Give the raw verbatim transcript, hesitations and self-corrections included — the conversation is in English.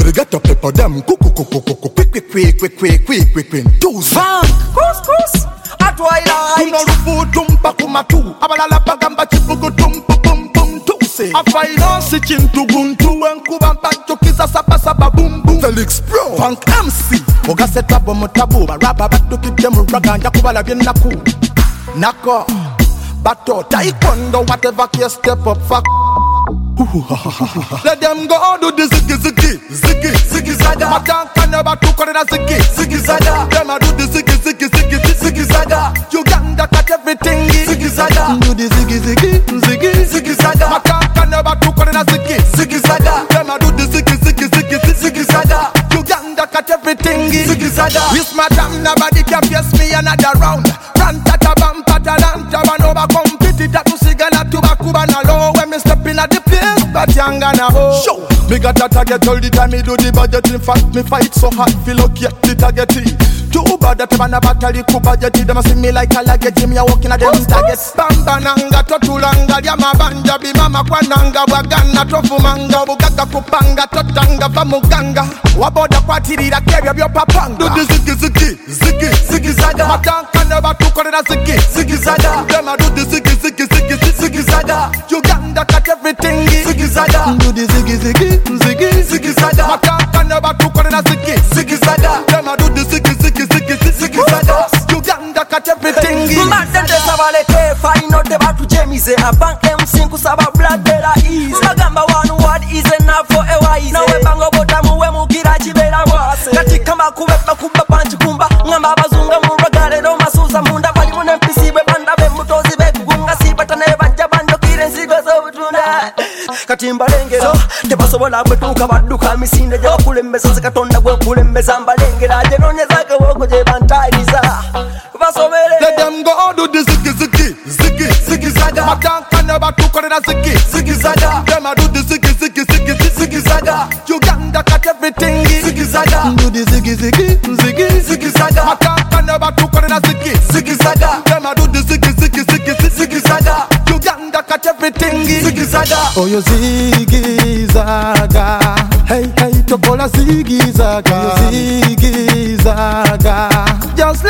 Me get up for them. Quick, quick, quick, quick, quick, quick, quick, quick, quick, quick, quick. Two Funk, cruise, cruise. At twilight. Uno rufu tumpa kuma tu. Abala pagamba chipuku tumpu pum pum tu se. A finance chintu guntu enkuba mbacho kisa sapa sapa boom boom. Felix Pro, Funk M C. Oga set up on tabu. Rapa batu kitemu raga yakubala bien naku. Nako, bato taekwondo whatever can step up fuck. Let them go do the ziggy ziggy ziggy ziggy zaga. Matanka never took on a ziggy ziggy zaga. Them a do the ziggy ziggy ziggy ziggy zaga. Uganda cut everything ziggy zaga. Do the ziggy ziggy ziggy ziggy zaga. Matanka never took on a ziggy ziggy zaga. Them a do the ziggy ziggy ziggy ziggy zaga. Uganda cut everything ziggy zaga. This madam nobody can face me another round. Run tata bam tata lam taba nova competitor to sigala tuba kuba na low. When me step in at the place, but young and a ho. Show me got a target all the time. Me do the budget. In fact, me fight so hard. Feel locate the target. Too bad that man a battery kupa jetty. Them a see me like a laggett. Me a walking at them targets. Bamba nanga totulanga. Yama banja bi mama kwa nanga. Wagana tofu manga. Bugaga kupanga totanga famuganga. Waboda kwa tiri da carry up your papanga. Do the ziggy ziggy ziggy ziggy zaga. Matanka never took on a ziggy ziggy zaga. Them a do the ziggy ziggy ziggy ziggy zaga. Uganda cut everything ziggy zaga. Do the ziggy ziggy ziggy ziggy zaga. Matanka never took on a ziggy ziggy zaga. Them a do the ziggy ziggy ziggy ziggy zaga. Uganda cut everything. Madden de sabalete fine de batu jemize. A bank M cinco saba blood de la ease. Magamba one word is enough for a wise. Na we bango botamu we mugira chibera wase. Katika makube makuba panchi kumba. Ngamba bazunga muragare no masuza munda. Bali mune mpisi be banda be mutozi be kugunga. Sibata ne banja bando kirensi go so tuna. Katimba lengero tebasobola bwetuka badduka misinde gye bakulembeza zikatonda gwe kulembeza mbalengera gye nonyezaka woko gye bantayiriza basobere. Let them go do the ziggy ziggy ziggy ziggy zaga. Matanka never took on a ziggy ziggy zaga. Them a do the ziggy ziggy ziggy ziggy zaga. Uganda cut everything ziggy zaga. Do the ziggy ziggy ziggy ziggy zaga. Matanka never took on a ziggy ziggy zaga. Them a do the ziggy ziggy ziggy ziggy zaga. Uganda cut everything ziggy zaga. Oh you ziggy zaga. Hey hey tokola ziggy zaga. Ziggy zaga. Just